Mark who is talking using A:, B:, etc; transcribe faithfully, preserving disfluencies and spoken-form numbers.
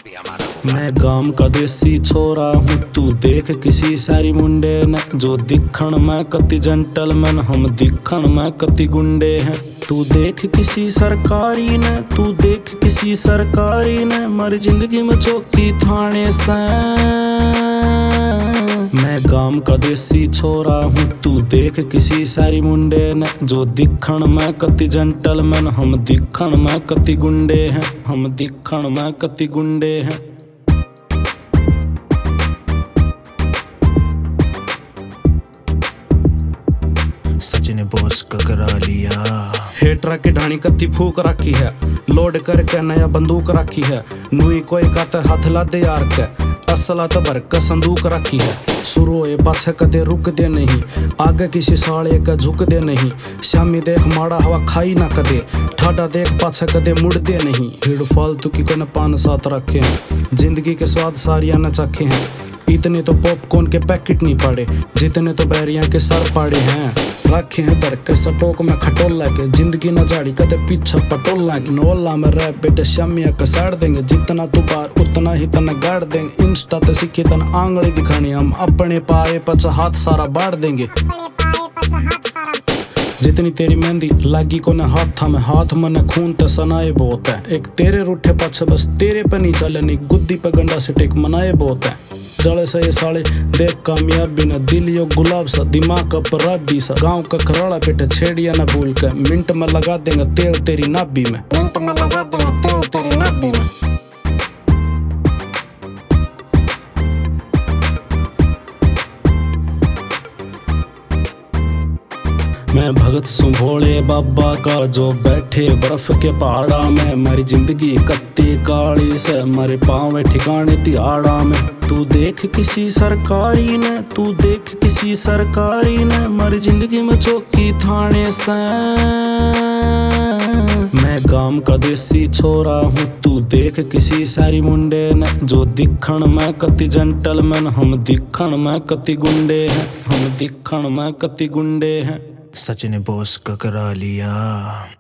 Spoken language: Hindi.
A: मैं गांव का देसी छोरा हूँ, तू देख किसी सारी मुंडे ने। जो दिखण में कति जेंटलमैन, हम दिखण में कति गुंडे हैं। तू देख किसी सरकारी ने, तू देख किसी सरकारी ने, मर जिंदगी में चौकी थाने से। मैं गांव का देसी छोरा हूँ, तू देख किसी सारी मुंडे ने। जो दिखण में कति जेंटलमैन, हम दिखण में कति गुंडे हैं। हम दिखण में कति गुंडे हैं।
B: सचिन बॉस का करा लिया।
A: हेटरा की ढाणी कत्ती फूक रखी है, लोड करके नया बंदूक रखी है। नुई कोई काते हाथ ला दे यार के, असला तबर का संदूक रखी है। शुरू होए पाछे कदे रुक दे नहीं, आगे किसी साले का झुक दे नहीं। श्यामी देख माड़ा हवा खाई ना कदे, ठाडा देख पाछे कदे मुड़ दे नहीं। भीड़ फालतू की कोने पान साथ रखे हैं, जिंदगी के स्वाद सारिया न चखे हैं। इतने तो पॉपकॉर्न के पैकेट नहीं पड़े, जितने तो बैरियां के सर पाड़े हैं। रखे हैं तर के सटोक में खटोला के, जिंदगी न जाड़ी कदे पीछे पटोला के। नोला में रह बेटे श्यामिया का साड़ देंगे, जितना तू बार उतना ही तना गाड़ देंगे। इंस्टा ते सीखी तन आंगली दिखानी, हम अपने पाए पचा हाथ सारा बाढ़ देंगे। जितनी तेरी मेहंदी लागी को न हाथ था में, हाथ मने खून ते सनाए बहुत है। एक तेरे रूठे पाछे बस तेरे पे नहीं चले, नहीं गुद्दी पे गंडा से टेक मनाए बहुत है। जड़े से ये साले देख कामयाबी न, दिल यो गुलाब सा दिमाग का अपराधी सा। गांव का खराड़ा पेटे छेड़िया न भूल के, मिनट में लगा देंगे तेल तेरी नाभि में।
C: मिनट में लगा देंगे तेल तेरी नाभि में।
A: मैं भगत सूं भोले बाबा का, जो बैठे बर्फ के पहाड़ा में। मेरी जिंदगी कत्ती काली से, मेरे पाँव ठिकाने तिहाड़ा में। तू देख किसी सरकारी ने, तू देख किसी सरकारी ने, मेरी जिंदगी में चौकी थाने से। मैं गांव का देसी छोरा हूँ, तू देख किसी सारी मुंडे ने। जो दिखण में कति जेंटलमैन, हम दिखण में कति गुंडे हैं। हम दिखण में कति गुंडे हैं।
B: सचिन बॉस का करा लिया।